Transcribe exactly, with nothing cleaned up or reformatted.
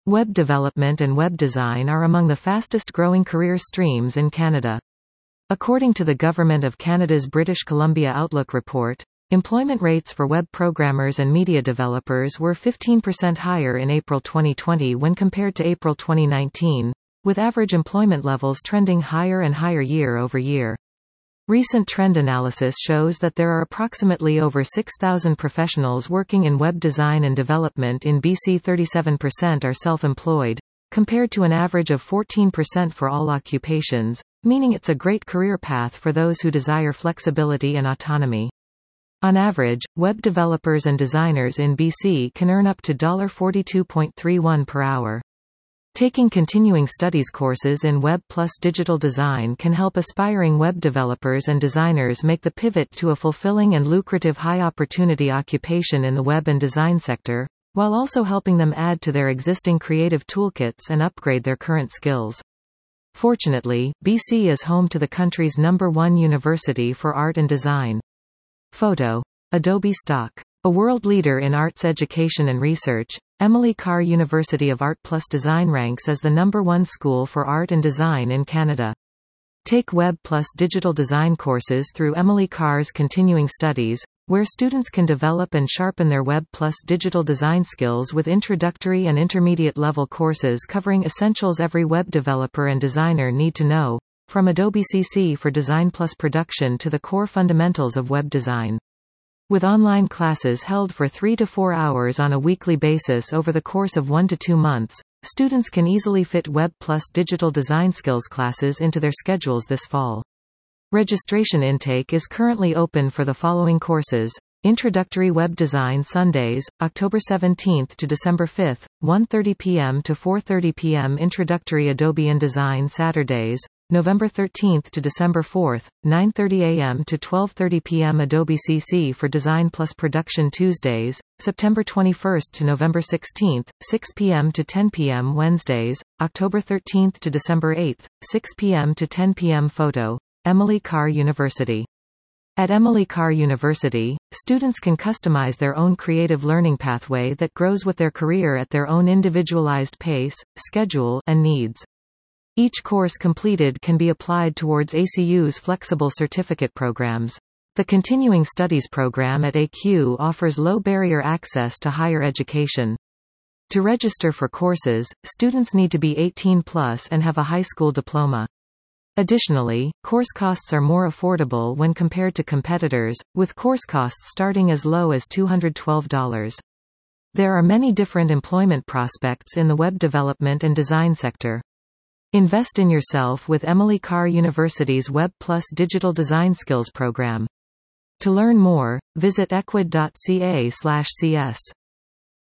Web development and web design are among the fastest-growing career streams in Canada. According to the Government of Canada's British Columbia Outlook report, employment rates for web programmers and media developers were fifteen percent higher in April twenty twenty when compared to April twenty nineteen, with average employment levels trending higher and higher year over year. Recent trend analysis shows that there are approximately over six thousand professionals working in web design and development in B C. thirty-seven percent are self-employed, compared to an average of fourteen percent for all occupations, meaning it's a great career path for those who desire flexibility and autonomy. On average, web developers and designers in B C can earn up to forty-two dollars and thirty-one cents per hour. Taking continuing studies courses in Web plus Digital Design can help aspiring web developers and designers make the pivot to a fulfilling and lucrative high-opportunity occupation in the web and design sector, while also helping them add to their existing creative toolkits and upgrade their current skills. Fortunately, B C is home to the country's number one university for art and design. Photo. Adobe Stock. A world leader in arts education and research, Emily Carr University of Art plus Design ranks as the number one school for art and design in Canada. Take Web plus Digital Design courses through Emily Carr's Continuing Studies, where students can develop and sharpen their Web plus Digital Design skills with introductory and intermediate level courses covering essentials every web developer and designer need to know, from Adobe C C for Design plus Production to the core fundamentals of web design. With online classes held for three to four hours on a weekly basis over the course of one to two months, students can easily fit Web plus Digital Design skills classes into their schedules this fall. Registration intake is currently open for the following courses: Introductory Web Design Sundays, October seventeenth to December fifth, one thirty p m to four thirty p m Introductory Adobe InDesign Saturdays, November thirteenth to December fourth, nine thirty a m to twelve thirty p m Adobe C C for Design plus Production Tuesdays, September twenty-first to November sixteenth, six p m to ten p m Wednesdays, October thirteenth to December eighth, six p m to ten p m Photo. Emily Carr University. At Emily Carr University, students can customize their own creative learning pathway that grows with their career at their own individualized pace, schedule, and needs. Each course completed can be applied towards A C U's flexible certificate programs. The Continuing Studies program at A Q offers low-barrier access to higher education. To register for courses, students need to be eighteen plus and have a high school diploma. Additionally, course costs are more affordable when compared to competitors, with course costs starting as low as two hundred twelve dollars. There are many different employment prospects in the web development and design sector. Invest in yourself with Emily Carr University's Web plus Digital Design Skills program. To learn more, visit equid dot c a slash c s.